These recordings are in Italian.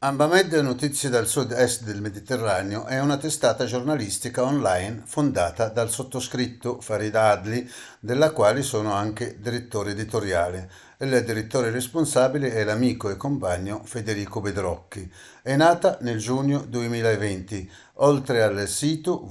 Ambamed Notizie dal sud-est del Mediterraneo è una testata giornalistica online fondata dal sottoscritto Farida Adli, della quale sono anche direttore editoriale. Il direttore responsabile è l'amico e compagno Federico Bedrocchi. È nata nel giugno 2020. Oltre al sito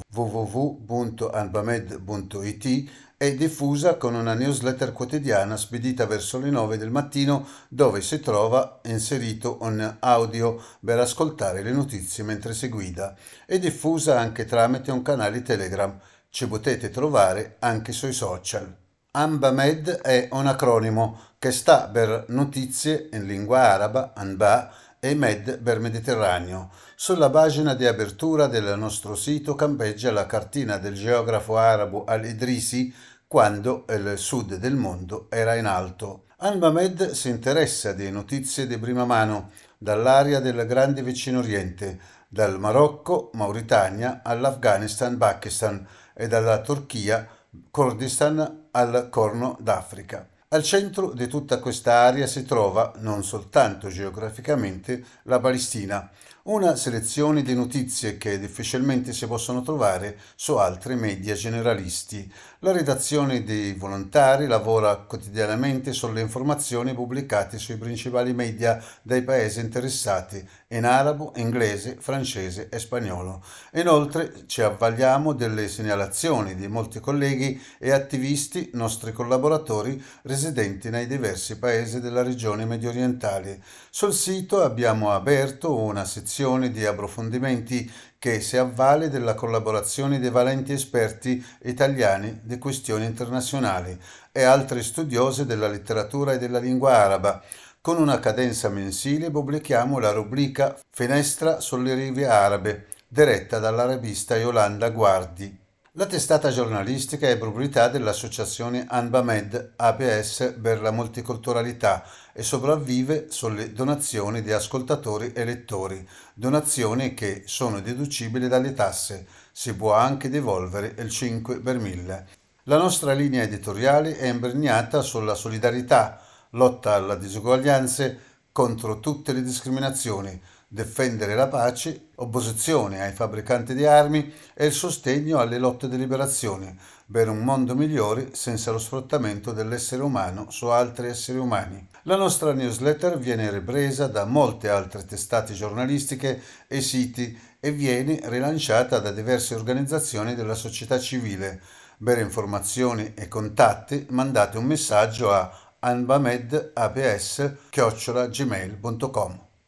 www.anbamed.it è diffusa con una newsletter quotidiana spedita verso le 9 del mattino, dove si trova inserito un audio per ascoltare le notizie mentre si guida. È diffusa anche tramite un canale Telegram. Ci potete trovare anche sui social. ANBAMED è un acronimo che sta per notizie in lingua araba, ANBA, e Med per Mediterraneo. Sulla pagina di apertura del nostro sito campeggia la cartina del geografo arabo Al-Idrisi quando il sud del mondo era in alto. Al-Mamed si interessa di notizie di prima mano dall'area del Grande Vicino Oriente, dal Marocco, Mauritania all'Afghanistan, Pakistan e dalla Turchia, Kurdistan al Corno d'Africa. Al centro di tutta questa area si trova, non soltanto geograficamente, la Palestina, una selezione di notizie che difficilmente si possono trovare su altri media generalisti. La redazione dei volontari lavora quotidianamente sulle informazioni pubblicate sui principali media dei paesi interessati, in arabo, inglese, francese e spagnolo. Inoltre ci avvaliamo delle segnalazioni di molti colleghi e attivisti, nostri collaboratori, residenti nei diversi paesi della regione mediorientale. Sul sito abbiamo aperto una sezione di approfondimenti che si avvale della collaborazione dei valenti esperti italiani di questioni internazionali e altri studiosi della letteratura e della lingua araba. Con una cadenza mensile pubblichiamo la rubrica Finestra sulle rive arabe, diretta dall'arabista Yolanda Guardi. La testata giornalistica è proprietà dell'associazione Anbamed APS per la multiculturalità e sopravvive sulle donazioni di ascoltatori e lettori, donazioni che sono deducibili dalle tasse. Si può anche devolvere il 5 per 1000. La nostra linea editoriale è imperniata sulla solidarietà, lotta alle disuguaglianze, contro tutte le discriminazioni, difendere la pace, opposizione ai fabbricanti di armi e il sostegno alle lotte di liberazione per un mondo migliore senza lo sfruttamento dell'essere umano su altri esseri umani. La nostra newsletter viene ripresa da molte altre testate giornalistiche e siti e viene rilanciata da diverse organizzazioni della società civile. Per informazioni e contatti mandate un messaggio a anbamedaps@gmail.com.